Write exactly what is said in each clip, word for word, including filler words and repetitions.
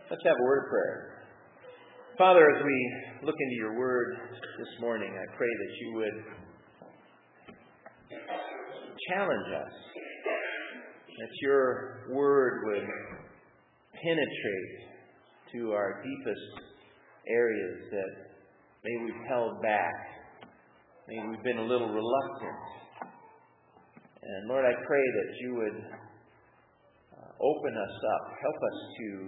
Let's have a word of prayer. Father, as we look into your word this morning, I pray that you would challenge us, that your word would penetrate to our deepest areas that maybe we've held back, maybe we've been a little reluctant. And Lord, I pray that you would uh, open us up, help us to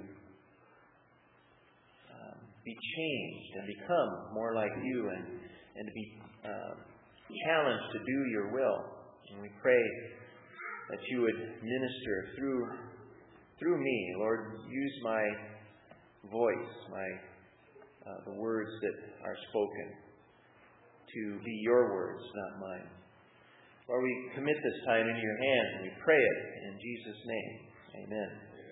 um, be changed and become more like you, and, and to be uh, challenged to do your will. And we pray that you would minister through through me. Lord, use my voice, my uh, the words that are spoken to be your words, not mine. Lord, we commit this time into your hands, and we pray it in Jesus' name. Amen.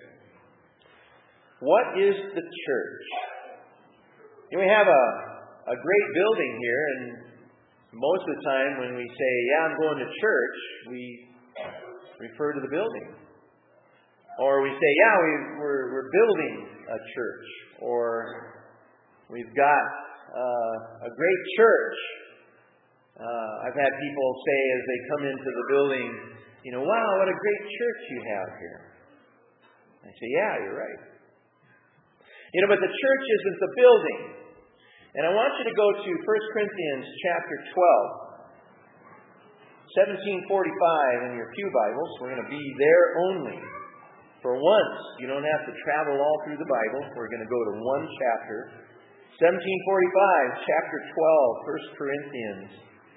What is the church? You know, we have a, a great building here, and most of the time when we say, yeah, I'm going to church, we refer to the building. Or we say, yeah, we, we're, we're building a church. Or we've got uh, a great church. Uh, I've had people say as they come into the building, you know, wow, what a great church you have here. I say, yeah, you're right. You know, but the church isn't the building. And I want you to go to First Corinthians chapter twelve, seventeen forty-five in your pew Bibles. We're going to be there only. For once, you don't have to travel all through the Bible. We're going to go to one chapter. seventeen forty-five, chapter twelve, First Corinthians.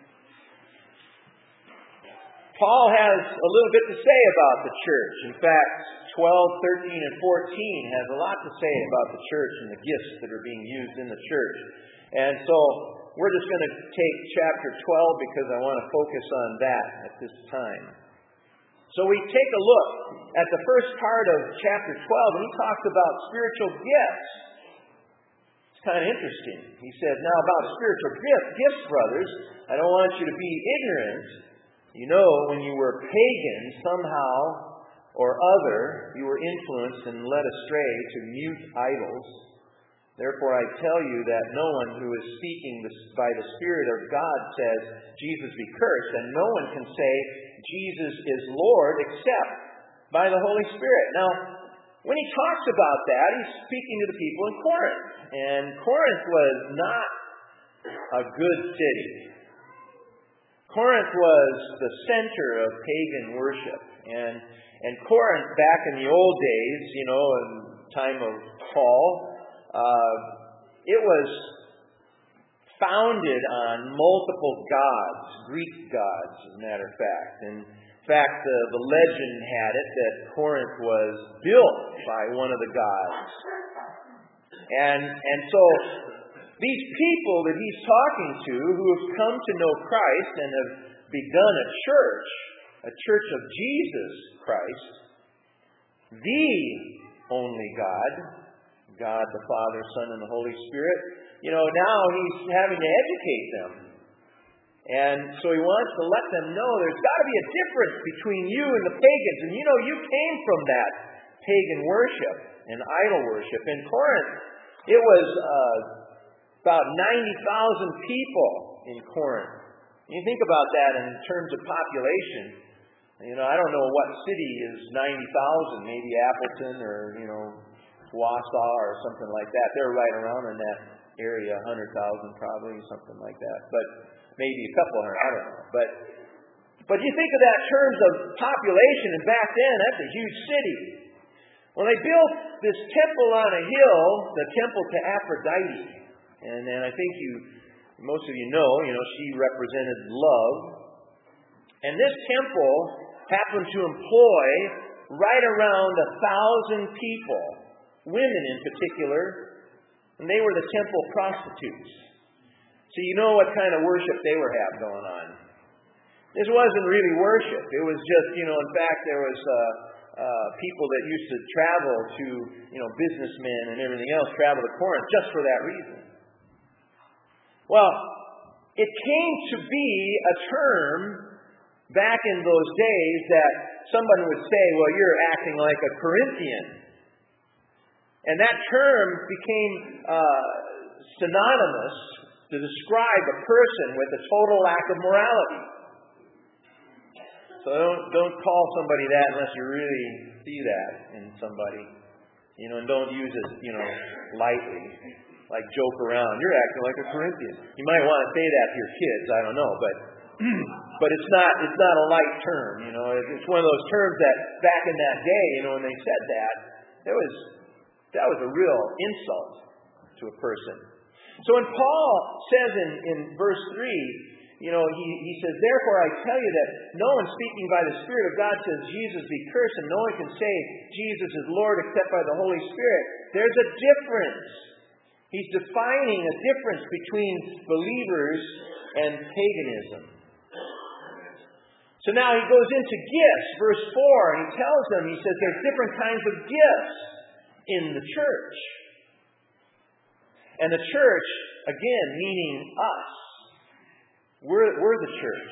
Paul has a little bit to say about the church. In fact, twelve, thirteen, and fourteen has a lot to say about the church and the gifts that are being used in the church. And so we're just going to take chapter twelve because I want to focus on that at this time. So we take a look at the first part of chapter twelve, and he talks about spiritual gifts. It's kind of interesting. He says, now about spiritual gifts, gifts, brothers, I don't want you to be ignorant. You know, when you were pagans, somehow or other, you were influenced and led astray to mute idols. Therefore, I tell you that no one who is speaking by the Spirit of God says, Jesus be cursed, and no one can say, Jesus is Lord, except by the Holy Spirit. Now, when he talks about that, he's speaking to the people in Corinth. And Corinth was not a good city. Corinth was the center of pagan worship. And, and Corinth, back in the old days, you know, in the time of Paul, uh, it was founded on multiple gods, Greek gods, as a matter of fact. And in fact, the, the legend had it that Corinth was built by one of the gods. And, and so these people that he's talking to who have come to know Christ and have begun a church, a church of Jesus Christ, the only God, God the Father, Son, and the Holy Spirit, you know, now he's having to educate them. And so he wants to let them know there's got to be a difference between you and the pagans. And you know, you came from that pagan worship and idol worship. In Corinth, it was uh, about ninety thousand people in Corinth. You think about that in terms of population. You know, I don't know what city is ninety thousand, maybe Appleton or, you know, Wausau or something like that. They're right around in that area, one hundred thousand probably, something like that. But maybe a couple hundred, I don't know. But but you think of that in terms of population, and back then, that's a huge city. Well, they built this temple on a hill, the temple to Aphrodite. And then I think you, most of you know, you know, she represented love. And this temple happened to employ right around a thousand people, women in particular, and they were the temple prostitutes. So you know what kind of worship they were having going on. This wasn't really worship. It was just, you know, in fact, there was uh, uh, people that used to travel to, you know, businessmen and everything else, travel to Corinth just for that reason. Well, it came to be a term back in those days that someone would say, well, you're acting like a Corinthian. And that term became uh, synonymous to describe a person with a total lack of morality. So don't, don't call somebody that unless you really see that in somebody. You know, and don't use it, you know, lightly. Like joke around. You're acting like a Corinthian. You might want to say that to your kids. I don't know, but but it's not it's not a light term. You know, it's one of those terms that back in that day, you know, when they said that, there was that was a real insult to a person. So when Paul says in, in verse three, you know, he, he says, therefore I tell you that no one speaking by the Spirit of God says Jesus be cursed, and no one can say Jesus is Lord except by the Holy Spirit. There's a difference. He's defining a difference between believers and paganism. So now he goes into gifts, verse four, and he tells them, he says there's different kinds of gifts in the church. And the church, again, meaning us. We're, we're the church.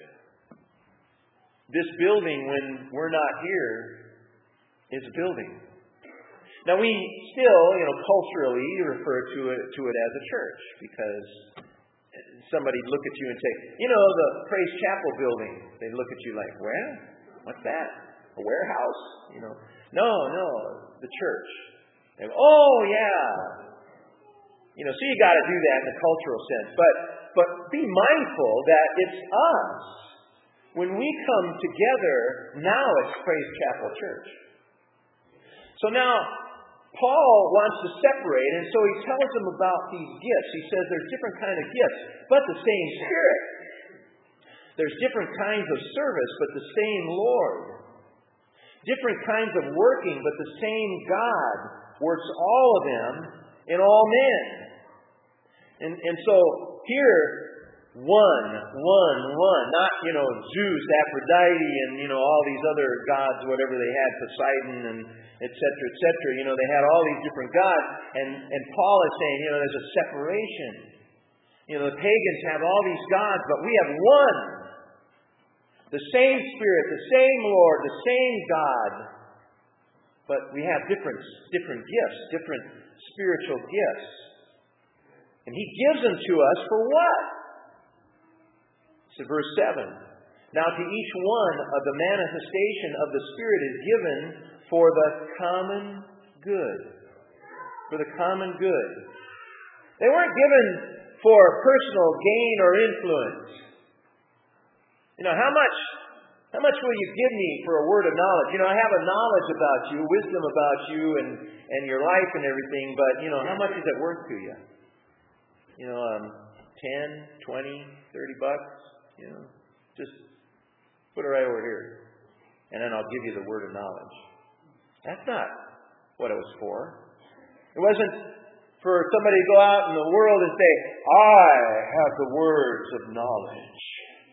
This building, when we're not here, is a building. Now we still, you know, culturally refer to it to it as a church because somebody'd look at you and say, you know, the Praise Chapel building. They'd look at you like, where? What's that? A warehouse? You know? No, no, the church. They go, oh yeah. You know, so you got to do that in the cultural sense. But but be mindful that it's us. When we come together, now it's Praise Chapel Church. So now Paul wants to separate, and so he tells them about these gifts. He says there's different kind of gifts, but the same Spirit. There's different kinds of service, but the same Lord. Different kinds of working, but the same God works all of them in all men. And, and so here, one, one, one. Not, you know, Zeus, Aphrodite, and, you know, all these other gods, whatever they had, Poseidon, and et cetera, et cetera. You know, they had all these different gods. And, and Paul is saying, you know, there's a separation. You know, the pagans have all these gods, but we have one. The same Spirit, the same Lord, the same God. But we have different, different gifts, different spiritual gifts. And He gives them to us for what? So verse seven. Now to each one of the manifestation of the Spirit is given for the common good. For the common good. They weren't given for personal gain or influence. You know, how much how much will you give me for a word of knowledge? You know, I have a knowledge about you, wisdom about you and, and your life and everything, but, you know, how much is it worth to you? You know, um, ten, twenty, thirty bucks? You know, just put it right over here. And then I'll give you the word of knowledge. That's not what it was for. It wasn't for somebody to go out in the world and say, I have the words of knowledge.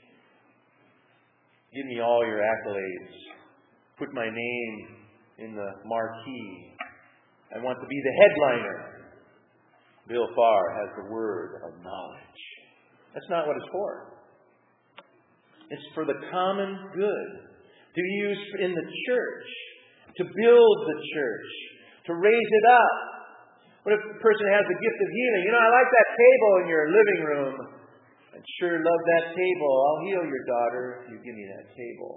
Give me all your accolades. Put my name in the marquee. I want to be the headliner. Bill Farr has the word of knowledge. That's not what it's for. It's for the common good. To use in the church. To build the church. To raise it up. What if a person has the gift of healing? You know, I like that table in your living room. I'd sure love that table. I'll heal your daughter if you give me that table.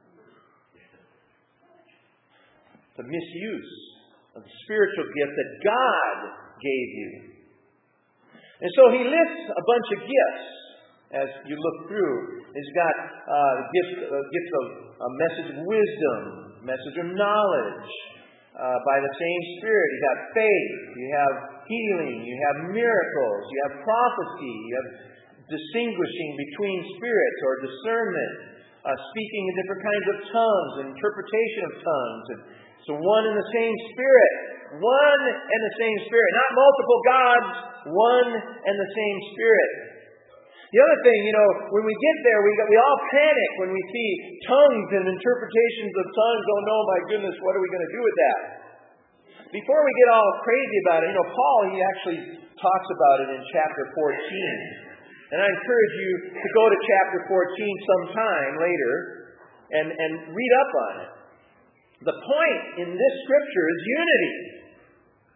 It's a misuse of the spiritual gift that God gave you. And so he lists a bunch of gifts as you look through. He's got uh, gifts, uh, gifts of a message of wisdom, message of knowledge, uh, by the same Spirit. You have faith, you have healing, you have miracles, you have prophecy, you have distinguishing between spirits or discernment, uh, speaking in different kinds of tongues, interpretation of tongues. And so one and the same Spirit. One and the same Spirit. Not multiple gods. One and the same Spirit. The other thing, you know, when we get there, we we all panic when we see tongues and interpretations of tongues. Oh no, my goodness, what are we going to do with that? Before we get all crazy about it, you know, Paul, he actually talks about it in chapter fourteen. And I encourage you to go to chapter fourteen sometime later and, and read up on it. The point in this scripture is unity.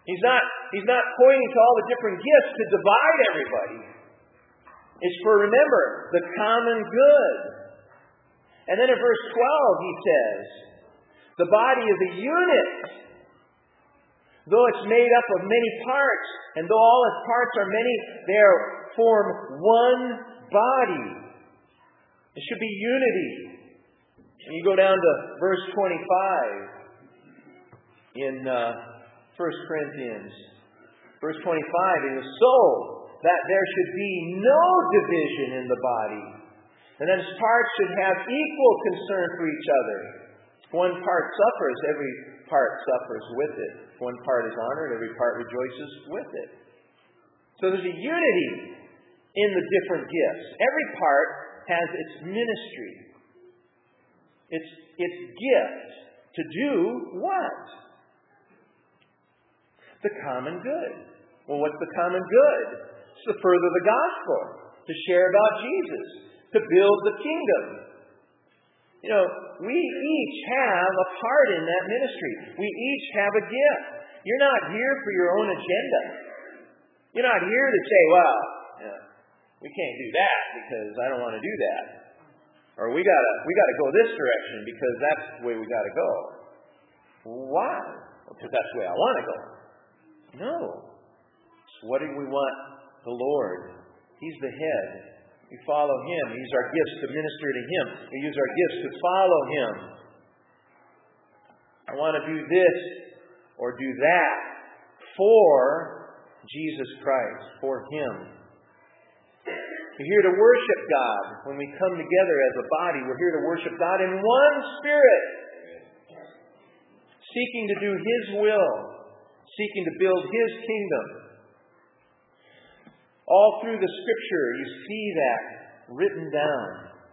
He's not, he's not pointing to all the different gifts to divide everybody. It's for, remember, the common good. And then in verse twelve he says, the body is a unit. Though it's made up of many parts, and though all its parts are many, they form one body. It should be unity. And you go down to verse twenty-five in uh, First Corinthians. Verse twenty-five, it is so that there should be no division in the body, and that its parts should have equal concern for each other. If one part suffers, every part suffers with it. If one part is honored, every part rejoices with it. So there's a unity in the different gifts. Every part has its ministry. Its, its gift to do what? The common good. Well, what's the common good? It's to further the gospel, to share about Jesus, to build the kingdom. You know, we each have a part in that ministry. We each have a gift. You're not here for your own agenda. You're not here to say, well, you know, we can't do that because I don't want to do that. Or we gotta we gotta go this direction because that's the way we gotta go. Why? Because that's the way I want to go. No. So what do we want the Lord? He's the head. We follow Him. We use our gifts to minister to Him. We use our gifts to follow Him. I want to do this or do that for Jesus Christ, for Him. We're here to worship God. When we come together as a body, we're here to worship God in one Spirit, seeking to do His will, seeking to build His kingdom. All through the Scripture, you see that written down.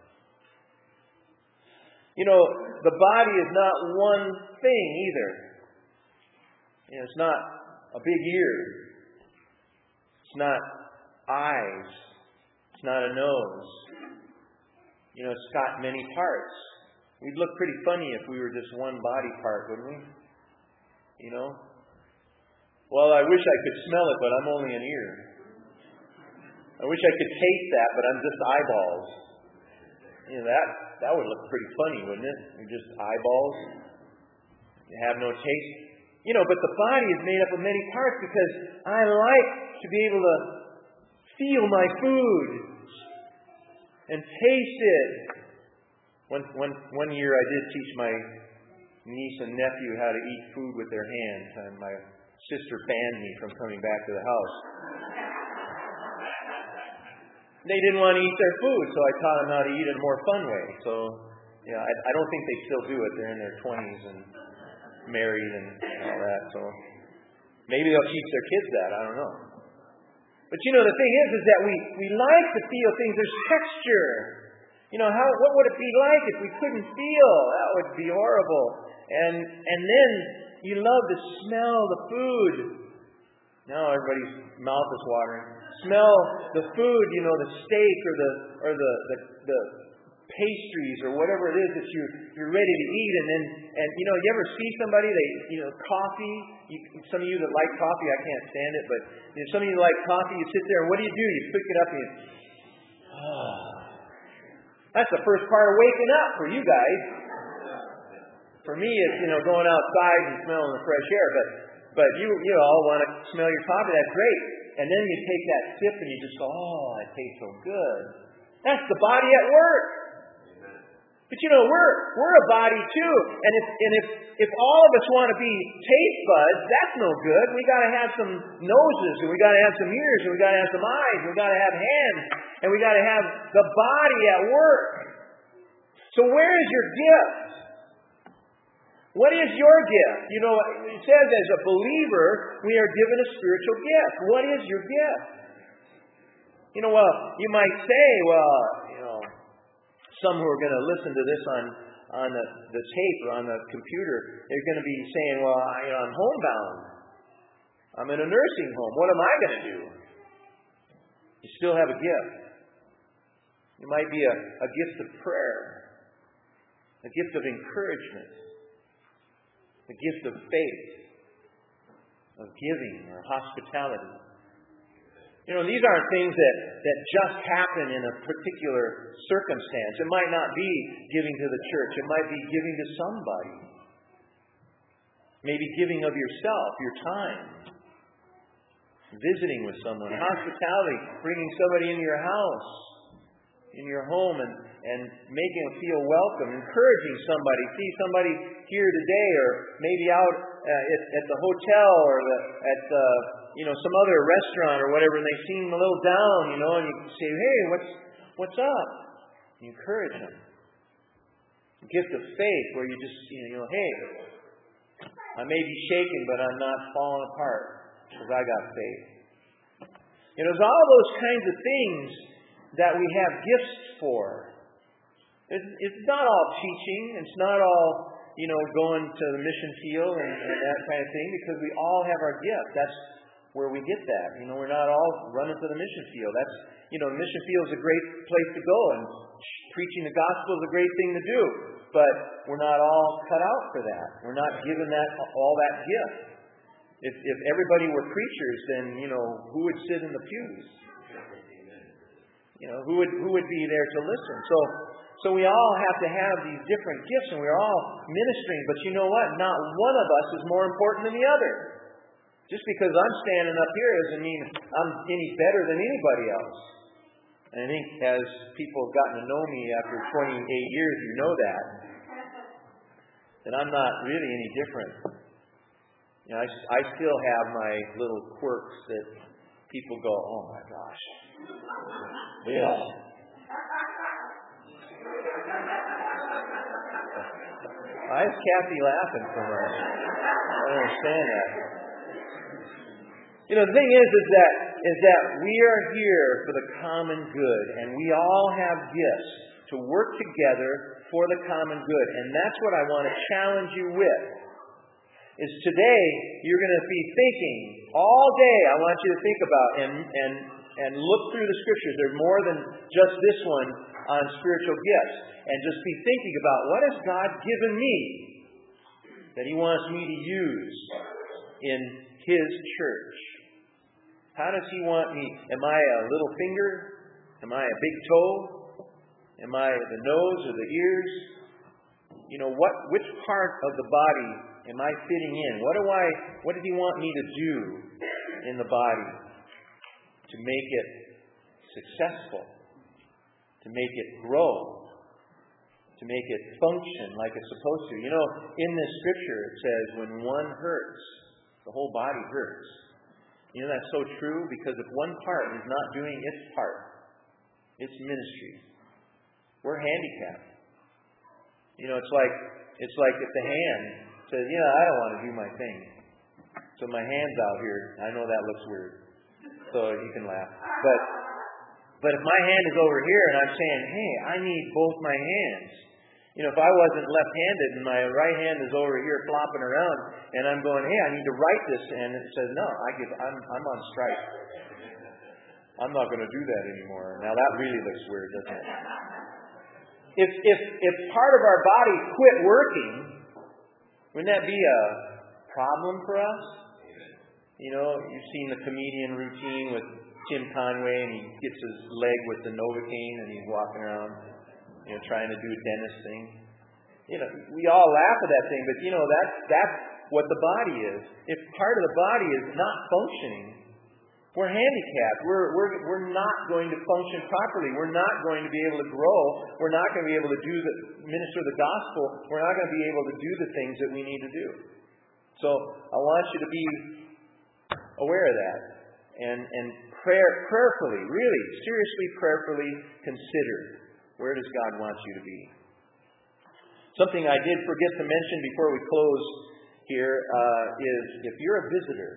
You know, the body is not one thing either. You know, it's not a big ear. It's not eyes. It's not a nose. You know, it's got many parts. We'd look pretty funny if we were just one body part, wouldn't we? You know? Well, I wish I could smell it, but I'm only an ear. I wish I could taste that, but I'm just eyeballs. You know, that that would look pretty funny, wouldn't it? You're just eyeballs. You have no taste. You know, but the body is made up of many parts because I like to be able to feel my food and taste it. One, one, one year I did teach my niece and nephew how to eat food with their hands, and my sister banned me from coming back to the house. They didn't want to eat their food, so I taught them how to eat it in a more fun way. So, yeah, I, I don't think they still do it. They're in their twenties and married and all that. So maybe they'll teach their kids that. I don't know. But you know, the thing is, is that we, we like to feel things. There's texture. You know, how what would it be like if we couldn't feel? That would be horrible. And and then you love to smell the food. Now everybody's mouth is watering. Smell the food, you know, the steak or the or the, the, the pastries or whatever it is that you you're ready to eat, and then and you know, you ever see somebody they you know coffee? You, some of you that like coffee, I can't stand it, but you know, some of you like coffee. You sit there, and what do you do? You pick it up and you, oh, that's the first part of waking up for you guys. For me, it's you know going outside and smelling the fresh air, but but you you all want to smell your coffee. That's great. And then you take that sip and you just go, oh, it tastes so good. That's the body at work. But you know, we're we're a body too. And if and if if all of us want to be taste buds, that's no good. We got to have some noses, and we got to have some ears, and we got to have some eyes, and we got to have hands, and we got to have the body at work. So where is your gift? What is your gift? You know, it says as a believer, we are given a spiritual gift. What is your gift? You know, well, you might say, well, you know, some who are going to listen to this on, on the, the tape or on the computer, they're going to be saying, well, I, you know, I'm homebound. I'm in a nursing home. What am I going to do? You still have a gift. It might be a, a gift of prayer, a gift of encouragement, the gift of faith, of giving or hospitality. You know, these aren't things that, that just happen in a particular circumstance. It might not be giving to the church. It might be giving to somebody. Maybe giving of yourself, your time. Visiting with someone. Hospitality, bringing somebody into your house, in your home, and, and making them feel welcome. Encouraging somebody. See somebody here today, or maybe out uh, at, at the hotel, or the, at the... you know, some other restaurant or whatever, and they seem a little down, you know, and you say, hey, what's what's up? You encourage them. The gift of faith, where you just, you know, hey, I may be shaken, but I'm not falling apart, because I got faith. You know, there's all those kinds of things that we have gifts for. It's, it's not all teaching. It's not all, you know, going to the mission field and, and that kind of thing, because we all have our gift. That's where we get that. You know, we're not all running to the mission field. That's, you know, the mission field is a great place to go, and preaching the gospel is a great thing to do. But we're not all cut out for that. We're not given that all that gift. If if everybody were preachers, then, you know, who would sit in the pews? You know, who would who would be there to listen? So so we all have to have these different gifts, and we're all ministering. But you know what? Not one of us is more important than the other. Just because I'm standing up here doesn't mean I'm any better than anybody else. And I think as people have gotten to know me after twenty-eight years, you know that. That I'm not really any different. You know, I, I still have my little quirks that people go, oh my gosh. Yeah. Why is Kathy laughing so much? I don't understand that. You know, the thing is, is that is that we are here for the common good, and we all have gifts to work together for the common good. And that's what I want to challenge you with. Is today you're going to be thinking all day. I want you to think about and and and look through the scriptures. There's more than just this one on spiritual gifts, and just be thinking about, what has God given me that He wants me to use in His church? How does He want me? Am I a little finger? Am I a big toe? Am I the nose or the ears? You know, what? Which part of the body am I fitting in? What do I? What does He want me to do in the body to make it successful? To make it grow? To make it function like it's supposed to? You know, in this scripture it says, when one hurts, the whole body hurts. You know, that's so true, because if one part is not doing its part, its ministry, we're handicapped. You know, it's like it's like if the hand says, you know, I don't want to do my thing. So my hand's out here. I know that looks weird. So you can laugh. But but if my hand is over here and I'm saying, hey, I need both my hands. You know, if I wasn't left-handed and my right hand is over here flopping around, and I'm going, hey, I need to write this, and it says, no, I give, I'm, I'm on strike. I'm not going to do that anymore. Now that really looks weird, doesn't it? If if if part of our body quit working, wouldn't that be a problem for us? You know, you've seen the comedian routine with Tim Conway, and he gets his leg with the Novocaine, and he's walking around, you know, trying to do a dentist thing. You know, we all laugh at that thing, but you know, that's that's what the body is. If part of the body is not functioning, we're handicapped. We're we're we're not going to function properly. We're not going to be able to grow. We're not going to be able to do the minister the gospel. We're not going to be able to do the things that we need to do. So I want you to be aware of that, and and prayer prayerfully, really seriously prayerfully consider, where does God want you to be? Something I did forget to mention before we close here uh, is, if you're a visitor,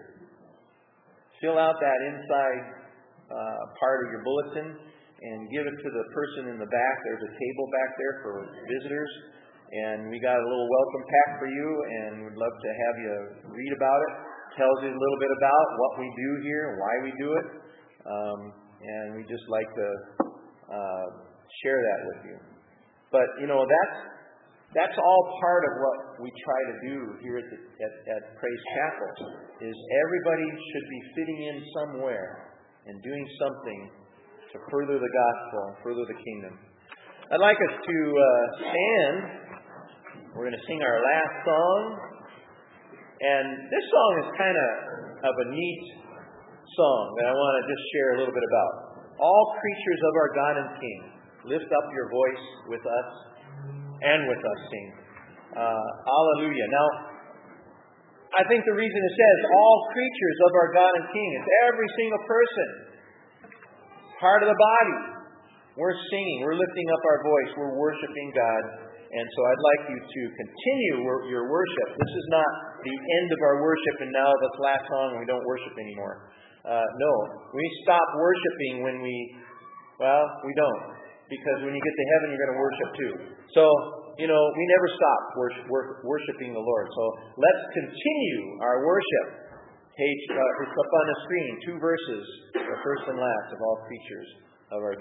fill out that inside uh, part of your bulletin and give it to the person in the back. There's a table back there for visitors, and we got a little welcome pack for you, and we'd love to have you read about it. Tells you a little bit about what we do here, why we do it, um, and we just like to uh, share that with you. But you know, that's That's all part of what we try to do here at, the, at, at Praise Chapel, is everybody should be fitting in somewhere and doing something to further the gospel, further the kingdom. I'd like us to uh, stand. We're going to sing our last song. And this song is kind of of a neat song that I want to just share a little bit about. All creatures of our God and King, lift up your voice with us and with us sing. Uh, hallelujah. Now, I think the reason it says all creatures of our God and King is every single person, part of the body. We're singing, we're lifting up our voice, we're worshiping God. And so I'd like you to continue your worship. This is not the end of our worship and now this last song and we don't worship anymore. Uh, no, we stop worshiping when we, well, we don't. Because when you get to heaven, you're going to worship too. So, you know, we never stop worship, worshiping the Lord. So let's continue our worship. Page, uh, it's up on the screen, two verses, the first and last of all creatures of our